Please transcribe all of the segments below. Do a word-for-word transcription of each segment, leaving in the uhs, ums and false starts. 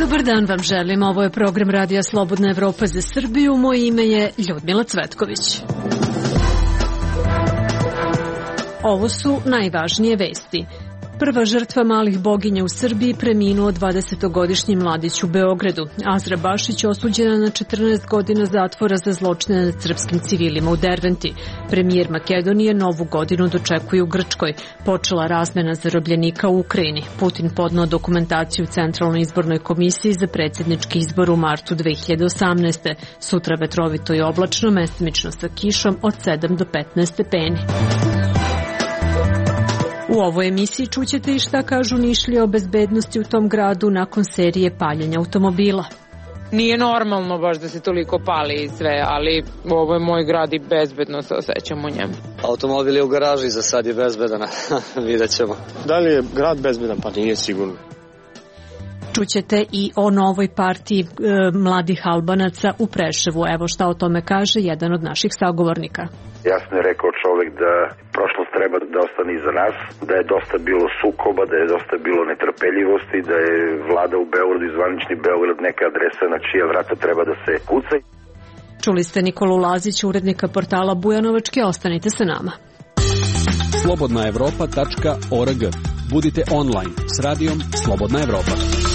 Dobar dan vam želim, ovo je program Radija Slobodna Evropa za Srbiju, moje ime je Ljudmila Cvetković. Ovo su najvažnije vesti. Prva žrtva malih boginja u Srbiji preminuo dvadesetogodišnji mladić u Beogradu. Azra Bašić osuđena na četrnaest godina zatvora za zločine nad srpskim civilima u Derventi. Premijer Makedonije novu godinu dočekuje u Grčkoj. Počela razmena zarobljenika u Ukrajini. Putin podneo dokumentaciju Centralnoj izbornoj komisiji za predsjednički izbor u martu dve hiljade osamnaeste. Sutra vetrovito i oblačno, mestimično sa kišom od sedam do petnaest stepeni. U ovoj emisiji čućete i šta kažu Nišlije o bezbednosti u tom gradu nakon serije paljenja automobila. Nije normalno baš da se toliko pali i sve, ali ovo je moj grad i bezbedno se osjećam u njemu. Automobil je u garaži, za sad je bezbedan, vidjet ćemo. Da li je grad bezbedan? Pa nije sigurno. Čućete i o novoj partiji e, mladih Albanaca u Preševu. Evo šta o tome kaže jedan od naših sagovornika. Jasno je rekao čovjek da prošlost treba da ostane iza nas, da je dosta bilo sukoba, da je dosta bilo netrpeljivosti, da je vlada u Beogradu i zvanični Beograd neka adresa na čija vrata treba da se kuca. Čuli ste Nikolu Lazića, urednika portala Bujanovački, ostanite sa nama. slobodna evropa tačka org. Budite online s radijom Slobodna Evropa.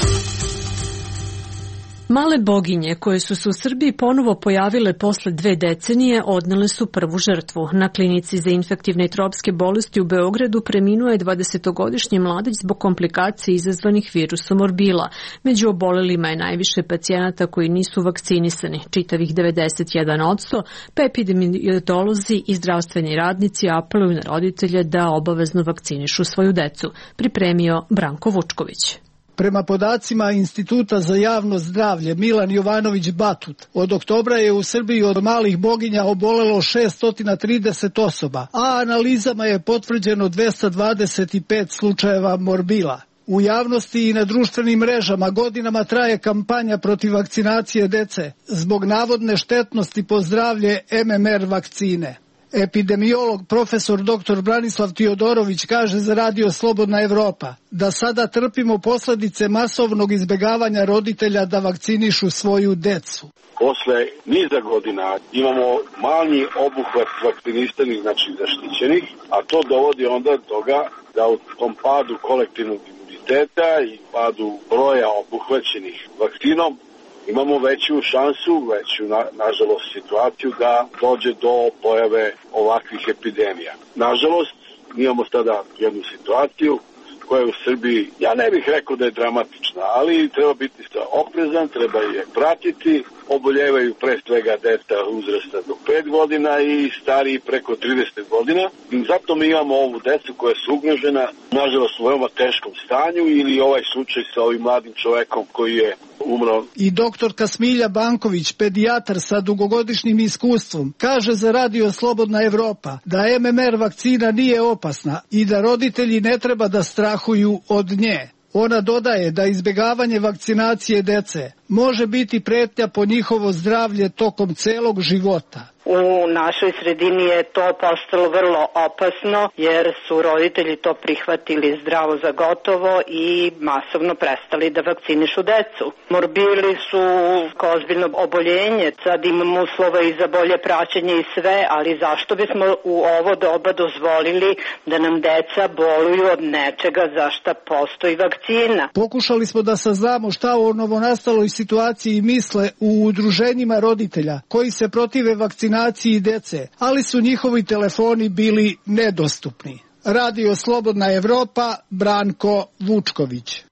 Male boginje koje su se u Srbiji ponovo pojavile posle dve decenije odnele su prvu žrtvu. Na klinici za infektivne i tropske bolesti u Beogradu preminuo je dvadesetogodišnji mladić zbog komplikacija izazvanih virusom morbila. Među obolelima je najviše pacijenata koji nisu vakcinisani, čitavih devedeset jedan posto, pa epidemiolozi i zdravstveni radnici apeluju na roditelje da obavezno vakcinišu svoju decu. Pripremio Branko Vučković. Prema podacima Instituta za javno zdravlje Milan Jovanović Batut, od oktobra je u Srbiji od malih boginja obolelo šesto trideset osoba, a analizama je potvrđeno dvesta dvadeset pet slučajeva morbila. U javnosti i na društvenim mrežama godinama traje kampanja protiv vakcinacije dece zbog navodne štetnosti po zdravlje em em er vakcine. Epidemiolog profesor doktor Branislav Tiodorović kaže za Radio Slobodna Evropa da sada trpimo posljedice masovnog izbjegavanja roditelja da vakcinišu svoju decu. Posle niza godina imamo manji obuhvat vakcinisanih, znači zaštićenih, a to dovodi onda do toga da u tom padu kolektivnog imuniteta i padu broja obuhvaćenih vakcinom imamo veću šansu, veću, na, nažalost, situaciju da dođe do pojave ovakvih epidemija. Nažalost, imamo sada jednu situaciju koja je u Srbiji, ja ne bih rekao da je dramatična, ali treba biti oprezan, treba je pratiti. Oboljevaju pre svega deca uzrasta do pet godina i stariji preko trideset godina. I zato mi imamo ovu decu koja su ugrožena, nažalost u veoma teškom stanju, ili ovaj slučaj sa ovim mladim čovekom koji je umro. I doktorka Smilja Banković, pedijatar sa dugogodišnjim iskustvom, kaže za Radio Slobodna Evropa da em em er vakcina nije opasna i da roditelji ne treba da strahuju od nje. Ona dodaje da izbjegavanje vakcinacije dece može biti pretnja po njihovo zdravlje tokom celog života. U našoj sredini je to postalo vrlo opasno jer su roditelji to prihvatili zdravo za gotovo i masovno prestali da vakcinišu decu. Morbili su ozbiljno oboljenje, sad imamo uslova i za bolje praćenje i sve, ali zašto bismo u ovo doba dozvolili da nam deca boluju od nečega za šta postoji vakcina? Pokušali smo da saznamo šta o novonastaloj situaciji misle u udruženjima roditelja koji se protive vakcinaciji dece, ali su njihovi telefoni bili nedostupni. Radio Slobodna Evropa, Branko Vučković.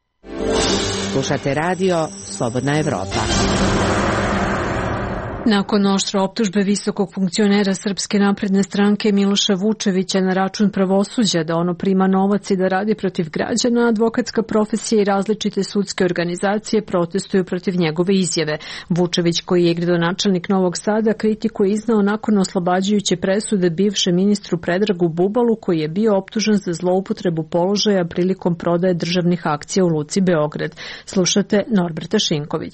Slušate Radio Slobodna Evropa. Nakon oštre optužbe visokog funkcionera Srpske napredne stranke Miloša Vučevića na račun pravosuđa da ono prima novac i da radi protiv građana, advokatska profesija i različite sudske organizacije protestuju protiv njegove izjave. Vučević, koji je gradonačelnik Novog Sada, kritiku je iznao nakon oslobađajuće presude bivšem ministru Predragu Bubalu, koji je bio optužen za zloupotrebu položaja prilikom prodaje državnih akcija u Luci Beograd. Slušate Norberta Šinkovića.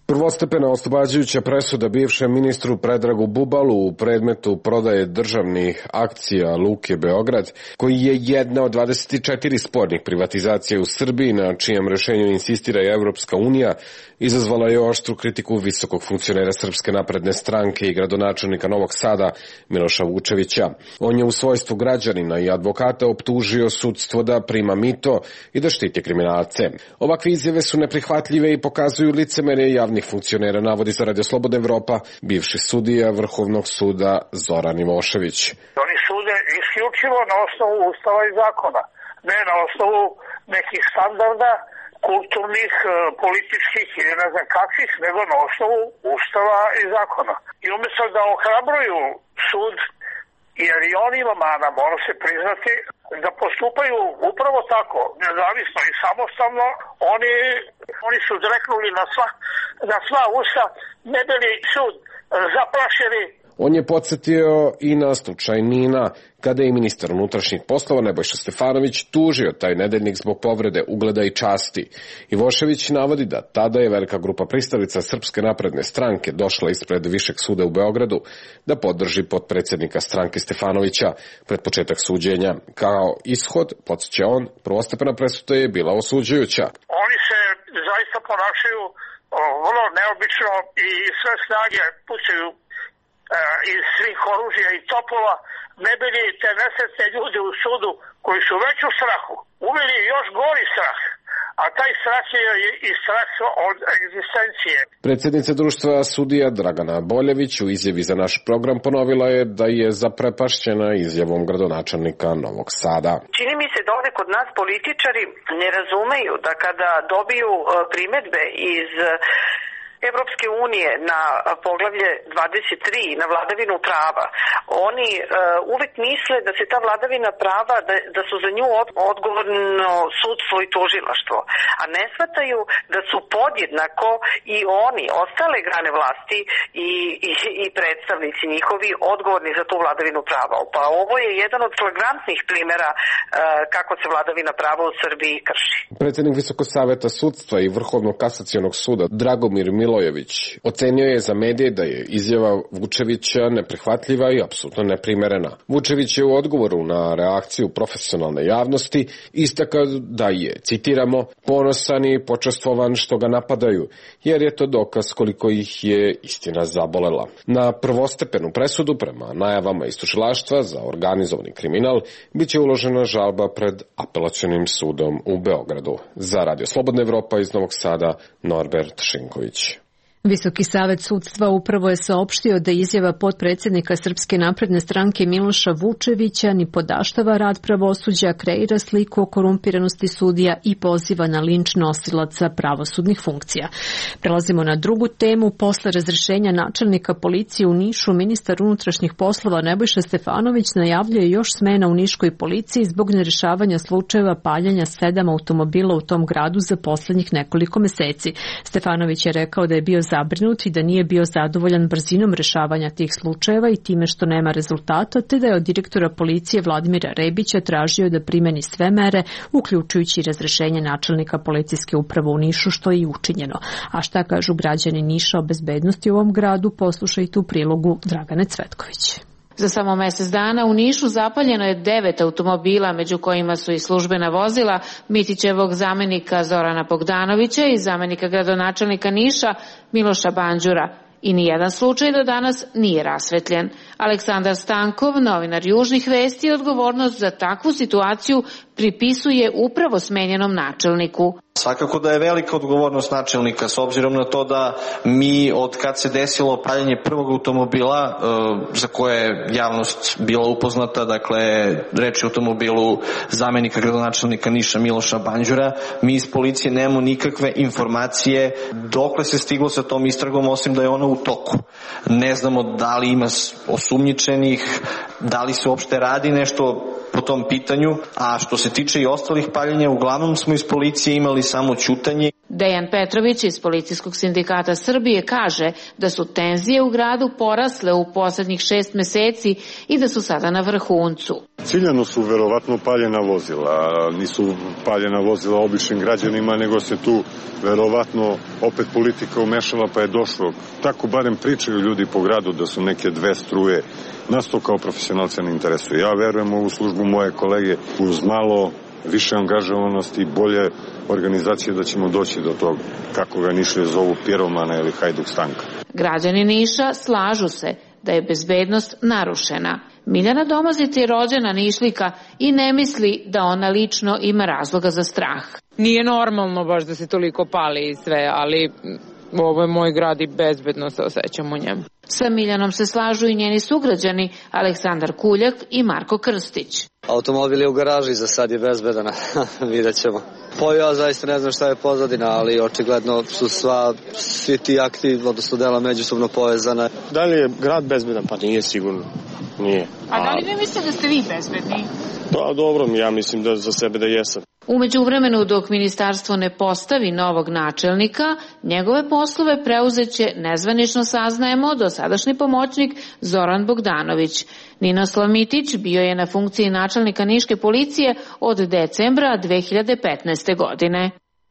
Prvostepena oslobađajuća presuda bivšem ministru Predragu Bubalu u predmetu prodaje državnih akcija Luke Beograd, koji je jedna od dvadeset četiri spornih privatizacija u Srbiji, na čijem rešenju insistira i Evropska unija, izazvala je oštru kritiku visokog funkcionera Srpske napredne stranke i gradonačelnika Novog Sada Miloša Vučevića. On je u svojstvu građanina i advokata optužio sudstvo da prima mito i da štiti kriminalce. Ovakve izjave su neprihvatljive i pokazuju licemerje javnih funkcionera, navodi za Radio Slobodna Evropa bivši sudija Vrhovnog suda Zoran Ivošević. Oni sude isključivo na osnovu ustava i zakona, ne na osnovu nekih standarda kulturnih, političkih ili ne znam kakvih, nego na osnovu ustava i zakona. I umjesto da ohrabruju sud, jer i on ima mana, mora se priznati, da postupaju upravo tako, nezavisno i samostalno, oni, oni su dreknuli na sva, na sva usta, ne bili sud zaplašeni. On je podsjetio i na slučaj Nina, kada je ministar unutrašnjih poslova Nebojša Stefanović tužio taj nedeljnik zbog povrede ugleda i časti. Ivošević navodi da tada je velika grupa pristalica Srpske napredne stranke došla ispred Višeg suda u Beogradu da podrži potpredsjednika stranke Stefanovića pred početak suđenja. Kao ishod, podsjeća on, prvostepena presuda je bila osuđujuća. Oni se zaista ponašaju vrlo neobično i sve snage pucaju iz svih oružja i topova, ne bili te nesretne ljude u sudu koji su već u strahu uveli još gori strah, a taj strah je i strah od egzistencije. Predsjednica društva sudija Dragana Boljević u izjavi za naš program ponovila je da je zaprepašćena izjavom gradonačelnika Novog Sada. Čini mi se da ovde kod nas političari ne razumeju da kada dobiju primedbe iz Evropske unije na poglavlje dvadeset tri, na vladavinu prava, oni uh, uvek misle da se ta vladavina prava, da, da su za nju od, odgovorno sudstvo i tužilaštvo, a ne shvataju da su podjednako i oni, ostale grane vlasti i, i, i predstavnici njihovi odgovorni za tu vladavinu prava. Pa ovo je jedan od flagrantnih primjera uh, kako se vladavina prava u Srbiji krši. Predsjednik Visokog saveta sudstva i Vrhovnog kasacionog suda Dragomir Milojević ocenio je za medije da je izjava Vučevića neprihvatljiva i apsolutno neprimerena. Vučević je u odgovoru na reakciju profesionalne javnosti istakao da je, citiramo, ponosan i počastvovan što ga napadaju, jer je to dokaz koliko ih je istina zabolela. Na prvostepenu presudu prema najavama iz tužilaštva za organizovani kriminal biće uložena žalba pred apelacionim sudom u Beogradu. Za Radio Slobodna Evropa iz Novog Sada, Norbert Šinković. Visoki savet sudstva upravo je saopštio da izjava potpredsjednika Srpske napredne stranke Miloša Vučevića ni podaštava rad pravosuđa, kreira sliku o korumpiranosti sudija i poziva na linč nosilaca pravosudnih funkcija. Prelazimo na drugu temu. Posle razrešenja načelnika policije u Nišu, ministar unutrašnjih poslova Nebojša Stefanović najavljuje još smena u niškoj policiji zbog nerešavanja slučajeva paljenja sedam automobila u tom gradu za poslednjih nekoliko meseci. Stefanović je rekao da je bio zabrinut i da nije bio zadovoljan brzinom rešavanja tih slučajeva i time što nema rezultata, te da je od direktora policije Vladimira Rebića tražio da primeni sve mere, uključujući razrešenje načelnika policijske uprave u Nišu, što je i učinjeno. A šta kažu građani Niša o bezbednosti u ovom gradu, poslušajte u prilogu Dragane Cvetković. Za samo mesec dana u Nišu zapaljeno je devet automobila, među kojima su i službena vozila Mitićevog zamenika Zorana Bogdanovića i zamenika gradonačelnika Niša Miloša Banđura. I nijedan slučaj do danas nije rasvetljen. Aleksandar Stankov, novinar Južnih vesti, odgovornost za takvu situaciju pripisuje upravo smenjenom načelniku. Svakako da je velika odgovornost načelnika, s obzirom na to da mi od kad se desilo paljenje prvog automobila, za koje je javnost bila upoznata, dakle reč je o automobilu zamenika gradonačelnika Niša Miloša Banđura, mi iz policije nemamo nikakve informacije dokle se stiglo sa tom istragom, osim da je ona u toku. Ne znamo da li ima osumnjičenih, da li se uopšte radi nešto po tom pitanju, a što se tiče i ostalih paljenja, uglavnom smo iz policije imali samo ćutanje. Dejan Petrović iz Policijskog sindikata Srbije kaže da su tenzije u gradu porasle u poslednjih šest meseci i da su sada na vrhuncu. Ciljano su verovatno paljena vozila, nisu paljena vozila običnim građanima, nego se tu verovatno opet politika umešala pa je došlo. Tako barem pričaju ljudi po gradu da su neke dve struje. Nas to kao profesionalce ne interesuje. Ja verujem u službu moje kolege uz malo više angažovanosti i bolje organizacije da ćemo doći do toga, kako ga Nišlije zovu, piromana ili Hajduk Stanka. Građani Niša slažu se da je bezbednost narušena. Miljana Domazit je rođena Nišlika i ne misli da ona lično ima razloga za strah. Nije normalno baš da se toliko pali i sve, ali ovo je moj grad i bezbedno se osjećam u njemu. Sa Miljanom se slažu i njeni sugrađani Aleksandar Kuljak i Marko Krstić. Automobil je u garaži, za sad je bezbedan, vidjet ćemo. Pa ja zaista ne znam šta je pozadina, ali očigledno su sva, svi ti akti, odnosno dela međusobno povezana. Da li je grad bezbedan? Pa nije sigurno. Nije. A da li vi mislite da ste vi bezbedni? Pa dobro, ja mislim da za sebe da jesam. Umeđu vremenu, dok ministarstvo ne postavi novog načelnika, njegove poslove preuzeće, nezvanično saznajemo, dosadašnji pomoćnik Zoran Bogdanović. Ninoslav Mitić bio je na funkciji načelnika Niške policije od decembra dve hiljade petnaeste. godine.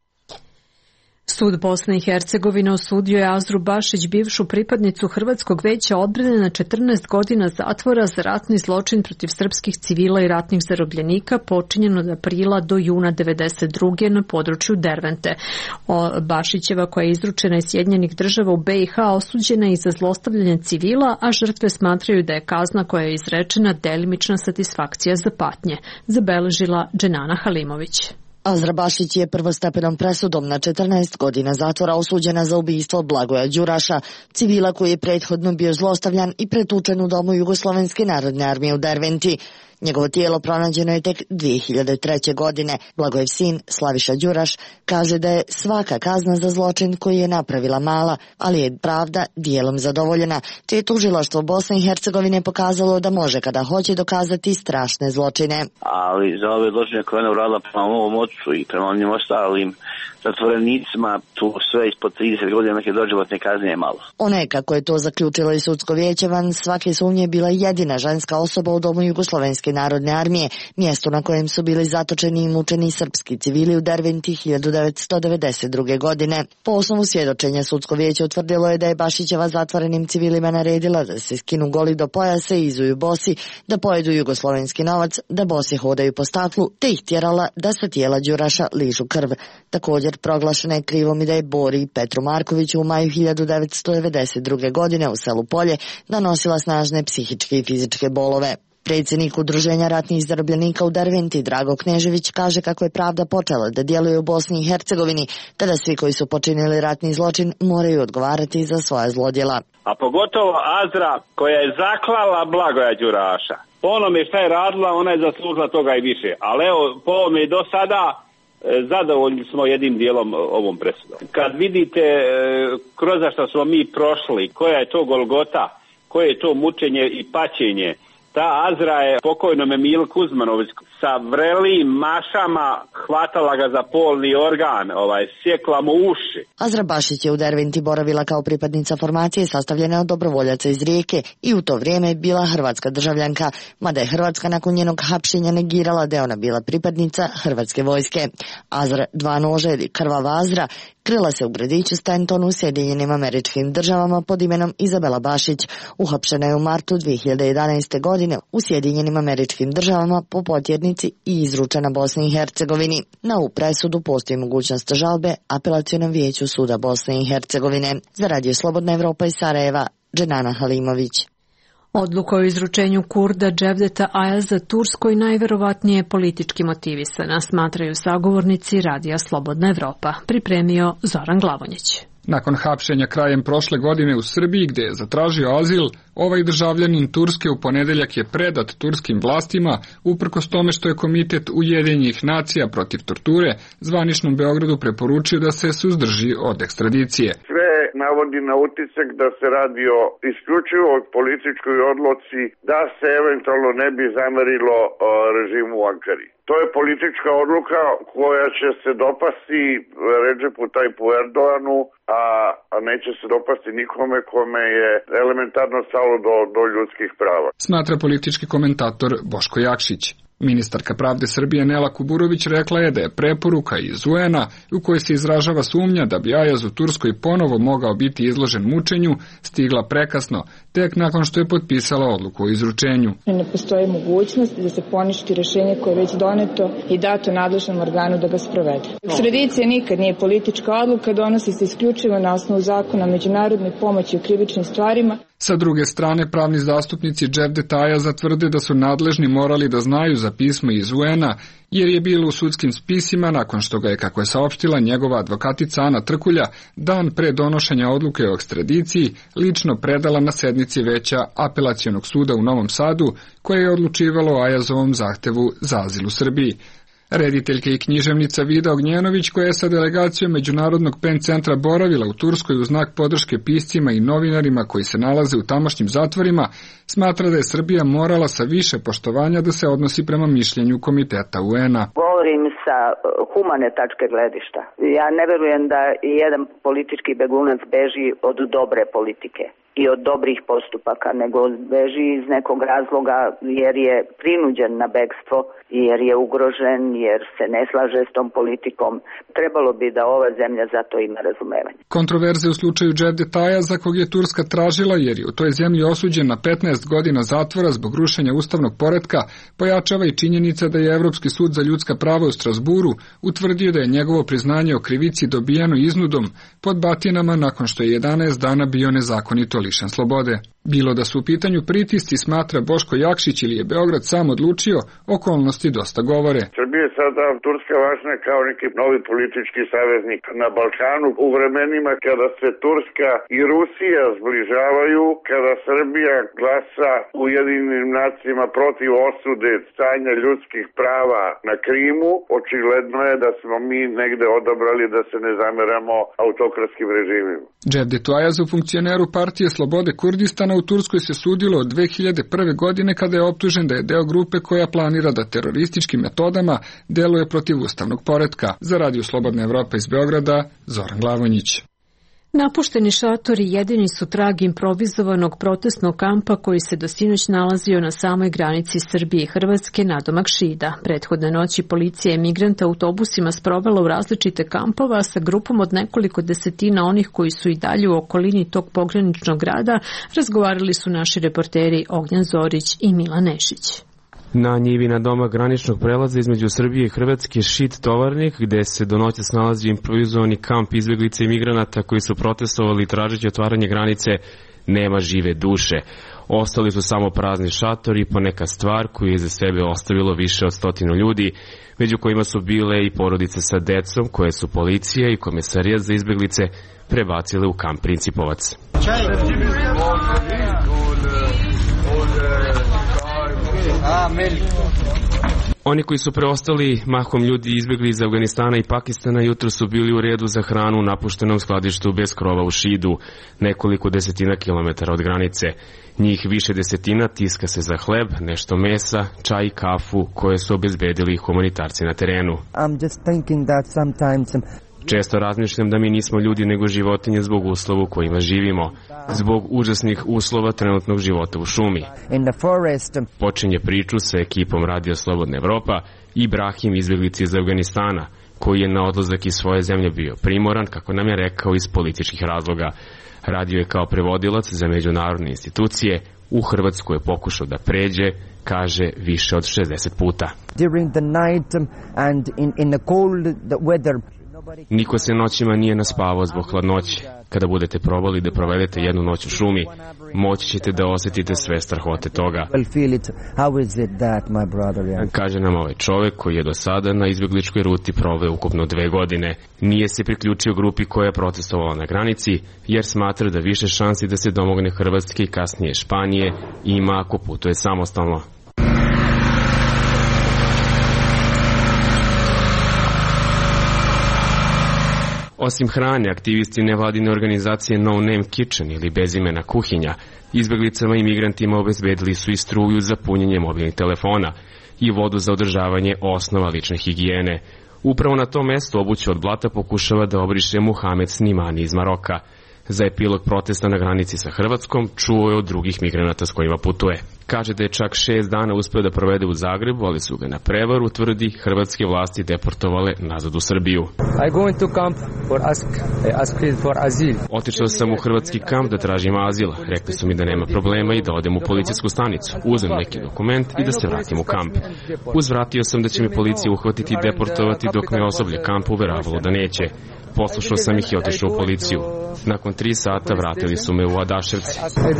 Sud Bosne i Hercegovine osudio je Azru Bašić, bivšu pripadnicu Hrvatskog veća odbrane, na četrnaest godina zatvora za ratni zločin protiv srpskih civila i ratnih zarobljenika počinjen od aprila do juna devedeset druge. na području Dervente. O, Bašićeva, koja je izručena iz Sjedinjenih država u B i H, osuđena i za zlostavljanje civila, a žrtve smatraju da je kazna koja je izrečena delimična satisfakcija za patnje, zabeležila Dženana Halimović. Azra Bašić je prvostepenom presudom na četrnaest godina zatvora osuđena za ubistvo Blagoja Đuraša, civila koji je prethodno bio zlostavljan i pretučen u domu Jugoslovenske narodne armije u Derventi. Njegovo tijelo pronađeno je tek dve hiljade treće. godine. Blagojev sin, Slaviša Đuraš, kaže da je svaka kazna za zločin koji je napravila mala, ali je pravda dijelom zadovoljena, te je tužilaštvo Bosne i Hercegovine pokazalo da može kada hoće dokazati strašne zločine. Ali za ove zločine koje je uradila prema ovom ocu i prema onim ostalim zatvorenicima, tu sve ispod trideset godina neke doživotne kazne je malo. Ona je, kako je to zaključilo i sudsko vijeće, van svake sumnje bila jedina ženska osoba u domu Jugoslovenske narodne armije, mjesto na kojem su bili zatočeni i mučeni srpski civili u Derventi hiljadu devetsto devedeset druge. godine. Po osnovu svjedočenja sudsko vijeće utvrdilo je da je Bašićeva zatvorenim civilima naredila da se skinu goli do pojasa i izuju bosi, da pojedu jugoslovenski novac, da bosi hodaju po staklu, te ih tjerala da sa tijela Đuraša ližu krv. Također proglašena je krivom i da je Bori i Petru Markoviću u maju hiljadu devetsto devedeset druge. godine u selu Polje nanosila snažne psihičke i fizičke bolove. Predsjednik Udruženja ratnih zarobljenika u Derventi, Drago Knežević, kaže kako je pravda počela da djeluje u Bosni i Hercegovini, te da svi koji su počinili ratni zločin moraju odgovarati za svoja zlodjela. A pogotovo Azra, koja je zaklala Blagoja Đuraša. Po onome šta je radila, ona je zaslužila toga i više. Ali evo, po ovome do sada zadovoljni smo jednim dijelom ovom presudom. Kad vidite kroz što smo mi prošli, koja je to golgota, koje je to mučenje i paćenje, ta Azra je pokojnom Emilu Kuzmanović sa vrelim mašama hvatala ga za polni organ, ovaj, sjekla mu uši. Azra Bašić je u Derventi boravila kao pripadnica formacije sastavljene od dobrovoljaca iz Rijeke i u to vrijeme je bila hrvatska državljanka, mada je Hrvatska nakon njenog hapšenja negirala da je ona bila pripadnica hrvatske vojske. Azra dva nože ili krvava Azra krila se u gradiću Stanton u Sjedinjenim Američkim Državama pod imenom Izabela Bašić. Uhapšena je u martu dve hiljade jedanaeste. godine u Sjedinjenim Američkim Državama po potjernici i izručena Bosni i Hercegovini. Na ovu presudu postoji mogućnost žalbe Apelacionom vijeću suda Bosne i Hercegovine. Za Radio Slobodna Evropa iz Sarajeva, Dženana Halimović. Odluka o izručenju Kurda Cevdeta Ayaza Turskoj najverovatnije politički motivisana, smatraju sagovornici Radija Slobodna Evropa. Pripremio Zoran Glavonjić. Nakon hapšenja krajem prošle godine u Srbiji, gde je zatražio azil, ovaj državljanin Turske u ponedeljak je predat turskim vlastima, uprkos tome što je Komitet Ujedinjenih nacija protiv torture zvaničnom Beogradu preporučio da se suzdrži od ekstradicije. Sve navodi na utisak da se radi o isključivo političkoj odluci da se eventualno ne bi zamerilo režimu u Ankari. To je politička odluka koja će se dopasti Redžepu Tajpu Erdoganu, a, a neće se dopasti nikome kome je elementarno stalo do, do ljudskih prava. Smatra politički komentator Boško Jakšić. Ministarka pravde Srbije Nela Kuburović rekla je da je preporuka iz U N-a u kojoj se izražava sumnja da bi Ajaz u Turskoj ponovo mogao biti izložen mučenju stigla prekasno, tek nakon što je potpisala odluku o izručenju. Ne postoji mogućnost da se poništi rešenje koje je već doneto i dato nadležnom organu da ga sprovede. Ekstradicija nikad nije politička odluka, donosi se isključivo na osnovu zakona o međunarodnoj pomoći u krivičnim stvarima. Sa druge strane, pravni zastupnici Dževdeta Ajaza tvrde da su nadležni morali da znaju za pismo iz U N-a, jer je bilo u sudskim spisima nakon što ga je, kako je saopštila njegova advokatica Ana Trkulja, dan pre donošenja odluke o ekstradiciji lično predala na sednici veća Apelacionog suda u Novom Sadu, koje je odlučivalo o Ajazovom zahtevu za azil u Srbiji. Rediteljka i književnica Vida Ognjenović, koja je sa delegacijom Međunarodnog pen centra boravila u Turskoj u znak podrške piscima i novinarima koji se nalaze u tamošnjim zatvorima, smatra da je Srbija morala sa više poštovanja da se odnosi prema mišljenju Komiteta U N-a. Govorim sa humane tačke gledišta. Ja ne verujem da jedan politički begunac beži od dobre politike i od dobrih postupaka, nego beži iz nekog razloga jer je prinuđen na bekstvo, jer je ugrožen, jer se ne slaže s tom politikom. Trebalo bi da ova zemlja za to ima razumevanje. Kontroverze u slučaju Dževdeta Ajaza, kog je Turska tražila jer je u toj zemlji osuđen na petnaest godina zatvora zbog rušenja ustavnog poretka, pojačava i činjenica da je Evropski sud za ljudska prava u Strasburu utvrdio da je njegovo priznanje o krivici dobijano iznudom pod batinama nakon što je jedanaest dana bio nezakonito lišen slobode. Bilo da su u pitanju pritisci, smatra Boško Jakšić, ili je Beograd sam odlučio, okolnosti dosta govore. Srbija je sada Turska važna kao neki novi politički saveznik na Balkanu u vremenima kada se Turska i Rusija zbližavaju, kada Srbija glasa u Ujedinjenim nacijama protiv osude stanja ljudskih prava na Krimu. Očigledno je da smo mi negde odabrali da se ne zameramo autokratskim režimima. Dževdetu Ajazu, funkcioneru partije Slobode Kurdistana, u Turskoj se sudilo od dve hiljade prve. godine kada je optužen da je deo grupe koja planira da terorističkim metodama deluje protiv ustavnog poretka. Za Radio Slobodna Evropa iz Beograda, Zoran Glavonjić. Napušteni šatori jedini su trag improvizovanog protestnog kampa koji se do sinoć nalazio na samoj granici Srbije i Hrvatske nadomak Šida. Prethodne noći policija je migrante autobusima sprovela u različite kampova sa grupom od nekoliko desetina onih koji su i dalje u okolini tog pograničnog grada. Razgovarali su naši reporteri Ognjan Zorić i Milan Nešić. Na njivi na doma graničnog prelaza između Srbije i Hrvatske Šid Tovarnik, gde se do noći snalazi improvizovani kamp izbjeglica i migranata koji su protestovali tražeći otvaranje granice, nema žive duše. Ostali su samo prazni šatori i poneka stvar koju je za sebe ostavilo više od stotinu ljudi, među kojima su bile i porodice sa decom koje su policija i komisarija za izbjeglice prebacile u kamp Principovac. Oni koji su preostali, mahom ljudi izbjegli iz Afganistana i Pakistana, jutro su bili u redu za hranu u napuštenom skladištu bez krova u Šidu, nekoliko desetina kilometara od granice. Njih više desetina tiska se za hleb, nešto mesa, čaj i kafu koje su obezbedili humanitarci na terenu. I'm just thinking that sometimes... Često razmišljam da mi nismo ljudi nego životinje zbog uslova u kojima živimo, zbog užasnih uslova trenutnog života u šumi. Počinje priču sa ekipom Radio Slobodna Evropa Ibrahim, izbjeglica iz Afganistana, koji je na odlazak iz svoje zemlje bio primoran, kako nam je rekao, iz političkih razloga. Radio je kao prevodilac za međunarodne institucije, u Hrvatsku je pokušao da pređe, kaže, više od šezdeset puta. During the night and in, in the cold the weather. Niko se noćima nije naspavao zbog hladnoće. Kada budete probali da provedete jednu noć u šumi, moći ćete da osjetite sve strahote toga. Kaže nam ovaj čovek koji je do sada na izbjegličkoj ruti proveo ukupno dve godine. Nije se priključio grupi koja je protestovala na granici, jer smatra da više šansi da se domogne Hrvatske i kasnije Španije ima ako putuje samostalno. Osim hrane, aktivisti nevladine organizacije No Name Kitchen ili bez imena kuhinja, izbeglicama i migrantima obezbedili su i struju za punjenje mobilnih telefona i vodu za održavanje osnova lične higijene. Upravo na tom mestu obuću od blata pokušava da obriše Muhamed Snimani iz Maroka. Za epilog protesta na granici sa Hrvatskom čuo je od drugih migranata s kojima putuje. Kaže da je čak šest dana uspeo da provede u Zagrebu, ali su ga na prevaru, tvrdi, hrvatske vlasti deportovale nazad u Srbiju. I go into camp for ask, ask for azil. Otišao sam u hrvatski kamp da tražim azil. Rekli su mi da nema problema i da odem u policijsku stanicu. Uzem neki dokument i da se vratim u kamp. Uzvratio sam da će mi policija uhvatiti i deportovati dok me osoblje kampa uveravalo da neće. Poslušao sam ih i otišao u policiju. Nakon tri sata vratili su me u Adaševci.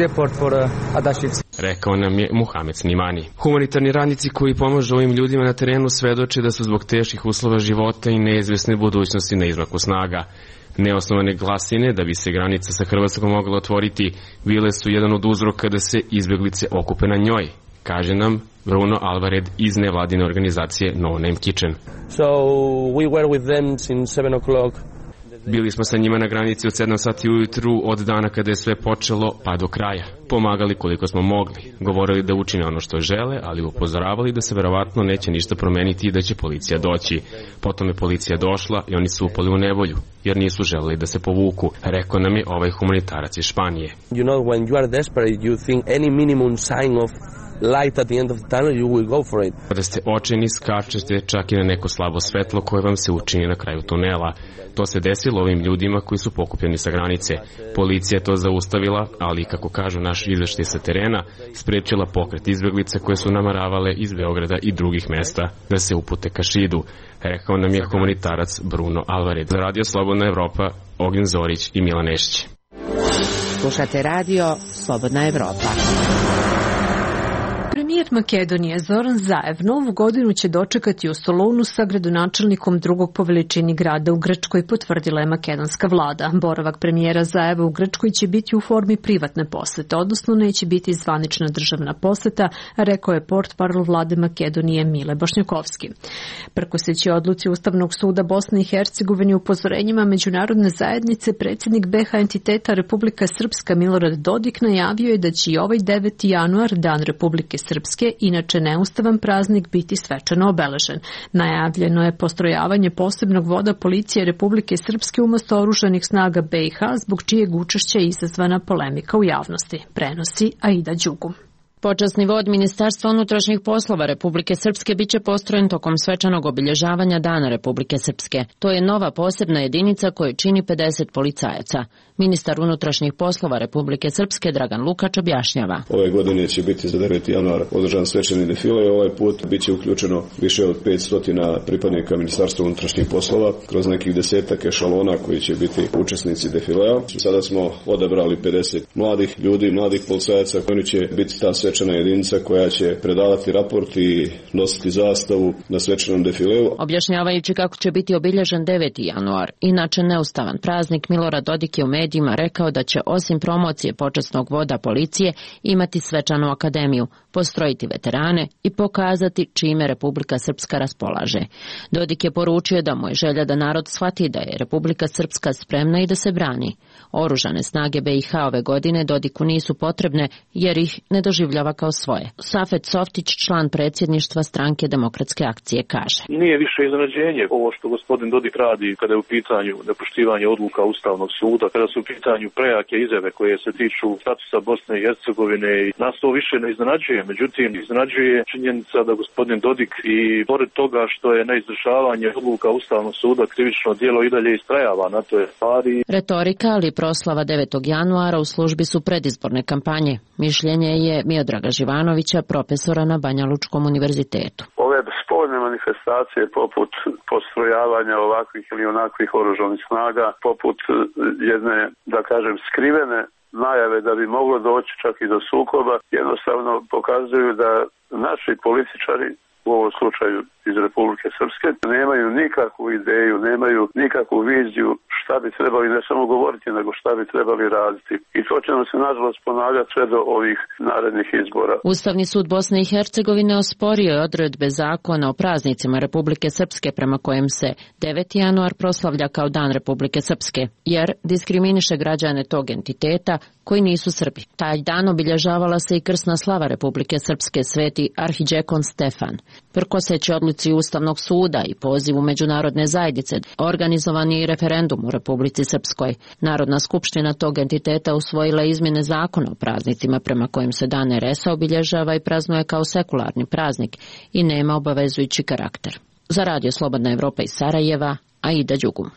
Rekao nam je Muhamed Snimani. Humanitarni radnici koji pomažu ovim ljudima na terenu svedoče da su zbog teških uslova života i neizvesne budućnosti na izmaku snaga. Neosnovane glasine da bi se granica sa Hrvatskom mogla otvoriti bile su jedan od uzroka da se izbeglice okupe na njoj, kaže nam Bruno Alvared iz nevladine organizacije No Name Kitchen. So we were with them since seven o'clock. Bili smo sa njima na granici od sedam sati ujutru od dana kada je sve počelo pa do kraja. Pomagali koliko smo mogli. Govorili da učine ono što žele, ali upozoravali da se verovatno neće ništa promeniti i da će policija doći. Potom je policija došla i oni su upali u nevolju, jer nisu želeli da se povuku. Rekao nam je ovaj humanitarac iz Španije. You know, when you are desperate, you think any minimum sign of light at the end of the tunnel, you will go for it. Kada ste očajni, skačete čak i na neko slabo svetlo koje vam se učini na kraju tunela. To se desilo ovim ljudima koji su pokupljeni sa granice. Policija je to zaustavila, ali kako kažu naši izveštaji sa terena, sprečila pokret izbeglica koje su namaravale iz Beograda i drugih mesta da se upute ka Šidu. Rekao nam je humanitarac Bruno Alvared. Za Radio Slobodna Evropa, Ognjen Zorić i Milan Nešić. Slušate radio Slobodna Evropa. Premijer Makedonije Zoran Zaev novu godinu će dočekati u Solunu sa gradonačelnikom drugog po veličini grada u Grčkoj, potvrdila je makedonska vlada. Boravak premijera Zaeva u Grčkoj će biti u formi privatne posete, odnosno neće biti zvanična državna poseta, rekao je portparol vlade Makedonije Mile Bošnjakovski. Prkoseći odluci Ustavnog suda Bosne i Hercegovine upozorenjima međunarodne zajednice, predsjednik be ha entiteta Republika Srpska Milorad Dodik najavio je da će i ovaj deveti januar, dan Republike Srpske, inače neustavan praznik, biti svečano obeležen. Najavljeno je postrojavanje posebnog voda policije Republike Srpske umesto oružanih snaga be ha, zbog čijeg učešća je izazvana polemika u javnosti. Prenosi Aida Đugum. Počasni vod Ministarstva unutrašnjih poslova Republike Srpske biće postrojen tokom svečanog obilježavanja Dana Republike Srpske. To je nova posebna jedinica koju čini pedeset policajaca. Ministar unutrašnjih poslova Republike Srpske Dragan Lukač objašnjava. Ove godine će biti za deveti januar održan svečani defile i ovaj put biće uključeno više od petsto pripadnika Ministarstva unutrašnjih poslova kroz nekih desetak ešalona koji će biti učesnici defilea. Sada smo odabrali pedeset mladih ljudi, mladih policajaca, oni će biti ta svečana jedinica koja će predavati raport i nositi zastavu na svečanom defileu. Objašnjavajući kako će biti obilježen deveti januar, inače neustavan praznik, Milorad Dodik je u medijima rekao da će osim promocije počasnog voda policije imati svečanu akademiju, postrojiti veterane i pokazati čime Republika Srpska raspolaže. Dodik je poručio da mu je želja da narod shvati da je Republika Srpska spremna i da se brani. Oružane snage be ha ove godine Dodiku nisu potrebne jer ih ne doživljava kao svoje. Safet Softić, član predsjedništva stranke Demokratske akcije, kaže. Nije više iznenađenje ovo što gospodin Dodik radi kada je u pitanju nepoštivanje odluka Ustavnog suda, kada su u pitanju prejake izjave koje se tiču statusa Bosne i Hercegovine, i nas to više ne iznenađuje. Međutim, iznenađuje činjenica da gospodin Dodik i pored toga što je neizvršavanje odluka Ustavnog suda krivično djelo i dalje istrajava na toj stvari. Retorika, ali proslava devetog januara u službi su predizborne kampanje. Mišljenje je Miodraga Živanovića, profesora na Banja Lučkom univerzitetu. Ove spoljne manifestacije poput postrojavanja ovakvih ili onakvih oružanih snaga, poput jedne, da kažem, skrivene najave da bi moglo doći čak i do sukoba, jednostavno pokazuju da naši političari, u ovom slučaju iz Republike Srpske nemaju nikakvu ideju, nemaju nikakvu viziju šta bi trebali ne samo govoriti, nego šta bi trebali raditi. I to će nam se nažalost ponavljati sve do ovih narednih izbora. Ustavni sud Bosne i Hercegovine osporio je odredbe zakona o praznicima Republike Srpske prema kojem se deveti januar proslavlja kao Dan Republike Srpske, jer diskriminiše građane tog entiteta koji nisu Srbi. Taj dan obilježavala se i krsna slava Republike Srpske sveti arhidžekon Stefan. Prkoseći odluci Ustavnog suda i pozivu međunarodne zajednice, organizovan je i referendum u Republici Srpskoj. Narodna skupština tog entiteta usvojila izmjene zakona o praznicima prema kojim se Dan er es a obilježava i praznuje kao sekularni praznik i nema obavezujući karakter. Za Radio Slobodna Evropa iz Sarajeva, Aida Đugum.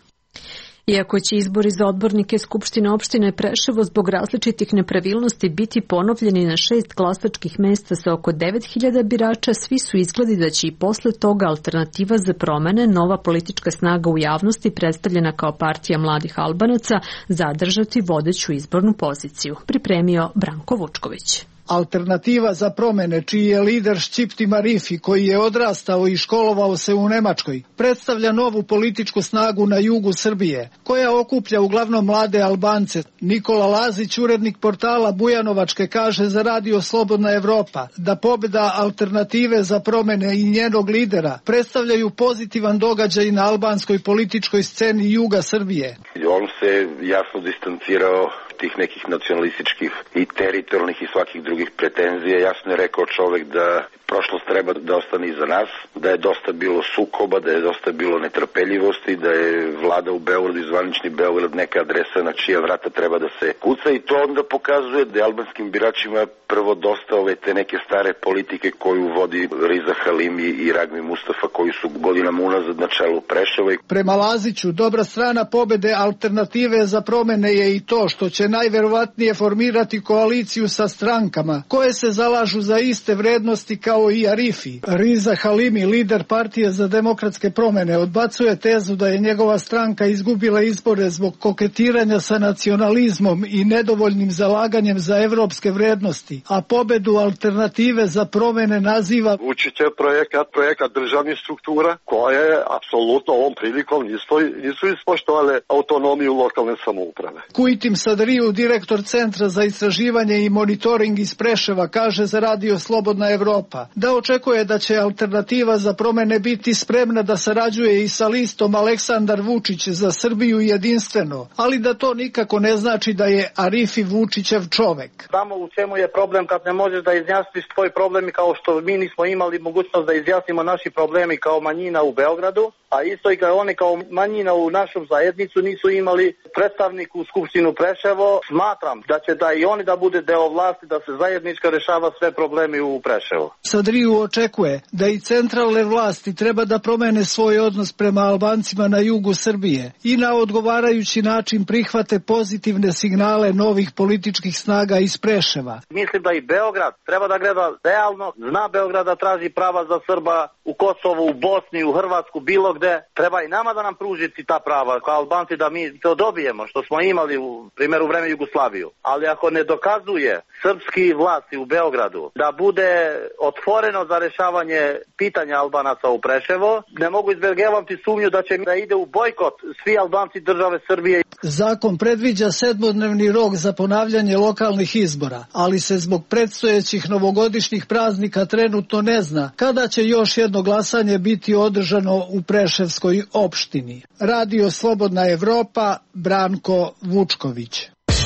Iako će izbori za odbornike Skupštine opštine Preševo zbog različitih nepravilnosti biti ponovljeni na šest glasačkih mesta sa oko devet hiljada birača, svi su izgledi da će i posle toga Alternativa za promene, nova politička snaga u javnosti predstavljena kao partija mladih Albanaca, zadržati vodeću izbornu poziciju. Pripremio Branko Vučković. Alternativa za promene, čiji je lider Šćipti Marifi, koji je odrastao i školovao se u Nemačkoj, predstavlja novu političku snagu na jugu Srbije, koja okuplja uglavnom mlade Albance. Nikola Lazić, urednik portala Bujanovačke, kaže za Radio Slobodna Evropa da pobjeda Alternative za promene i njenog lidera predstavljaju pozitivan događaj na albanskoj političkoj sceni juga Srbije. On se jasno distancirao tih nekih nacionalističkih i teritorijalnih i svakih drugih pretenzija. Jasno je rekao čovjek da prošlost treba da ostane iza nas, da je dosta bilo sukoba, da je dosta bilo netrpeljivosti, da je vlada u Beogradu i zvanični Beograd neka adresa na čija vrata treba da se kuca i to onda pokazuje da je albanskim biračima prvo dosta ove te neke stare politike koju vodi Riza Halimi i Ragmi Mustafa koji su godinama unazad na čelu Preševa. Prema Laziću, dobra strana pobjede Alternative za promene je i to što će najverovatnije formirati koaliciju sa strankama koje se zalažu za iste vrednosti kao i Arifi. Riza Halimi, lider partije za demokratske promene, odbacuje tezu da je njegova stranka izgubila izbore zbog koketiranja sa nacionalizmom i nedovoljnim zalaganjem za evropske vrednosti, a pobedu Alternative za promene naziva Vučićev projekat, projekat državnih struktura koje apsolutno ovom prilikom nisu, nisu ispoštovale autonomiju lokalne samouprave. Kujtim Sadriju, direktor Centra za istraživanje i monitoring iz Preševa, kaže za Radio Slobodna Evropa da očekuje da će Alternativa za promene biti spremna da sarađuje i sa listom Aleksandar Vučić za Srbiju jedinstveno, ali da to nikako ne znači da je Arifi Vučićev čovek. Tamo u čemu je problem kad ne možeš da izjasniš tvoj problemi kao što mi nismo imali mogućnost da izjasnimo naši problemi kao manjina u Beogradu, a isto i kao oni kao manjina u našom zajednicu nisu imali predstavnik u Skupštinu Preševo. Smatram da će da i oni da bude deo vlasti, da se zajednički rešava sve problemi u Preševu. Sadriju očekuje da i centralne vlasti treba da promene svoj odnos prema Albancima na jugu Srbije i na odgovarajući način prihvate pozitivne signale novih političkih snaga iz Preševa. Mislim da i Beograd treba da gleda realno, zna Beograd da traži prava za Srba u Kosovu, u Bosni, u Hrvatsku, bilo gde. Treba i nama da nam pružiti ta prava kao Albanci da mi to dobijemo, što smo imali u primjeru vreme Jugoslaviju. Ali ako ne dokazuje srpski vlasti u Beogradu da bude otvoreno za rešavanje pitanja Albanaca u Preševo, ne mogu izbjegavati sumnju da će da ide u bojkot svi Albanci države Srbije. Zakon predviđa sedmodnevni rok za ponavljanje lokalnih izbora, ali se zbog predstojećih novogodišnjih praznika trenutno ne zna kada će još jedno glasanje biti održano u Preševskoj opštini. Radio Slobodna Evropa, Branko Vučković.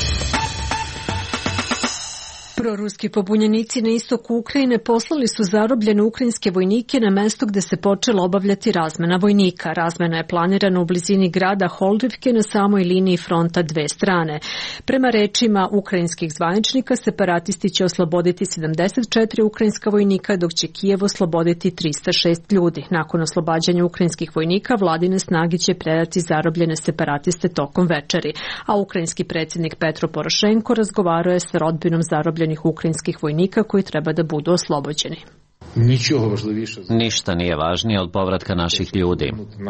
Proruski pobunjenici na istoku Ukrajine poslali su zarobljene ukrajinske vojnike na mesto gde se počela obavljati razmena vojnika. Razmena je planirana u blizini grada Holdivke na samoj liniji fronta dve strane. Prema rečima ukrajinskih zvaničnika, separatisti će osloboditi sedamdeset četiri ukrajinska vojnika, dok će Kijev osloboditi trista šest ljudi. Nakon oslobađanja ukrajinskih vojnika, vladine snage će predati zarobljene separatiste tokom večeri, a ukrajinski predsjednik Petro Porošenko razgovarao je sa rodbinom zarobljenih ukrajinskih vojnika koji treba da budu oslobođeni. Ništa nije važnije od povratka naših ljudi.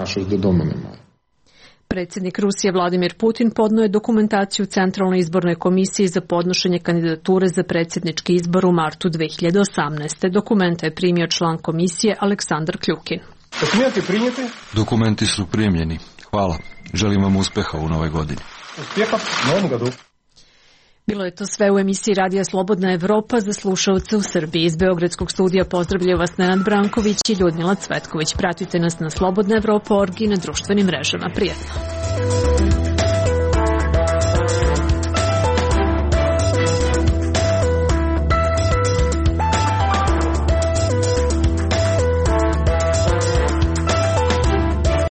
Predsjednik Rusije Vladimir Putin podneo je dokumentaciju Centralnoj izbornoj komisiji za podnošenje kandidature za predsjednički izbor u martu dve hiljade osamnaeste. Dokumenta je primio član komisije Aleksandar Kljukin. Dokumenti primjeti? Dokumenti su primljeni. Hvala. Želim vam uspeha u nove godini. Uspjeha u novom godu. Bilo je to sve u emisiji Radija Slobodna Evropa za slušaoce u Srbiji. Iz Beogradskog studija pozdravljaju vas Nenad Branković i Ljudmila Cvetković. Pratite nas na slobodna evropa точка org i na društvenim mrežama. Prijetno.